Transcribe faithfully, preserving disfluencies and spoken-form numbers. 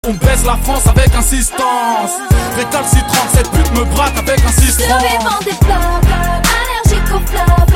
On baisse la France avec insistance. Récalcitrante, cette pute me braque avec insistance. Survivant des flops, allergique aux flops.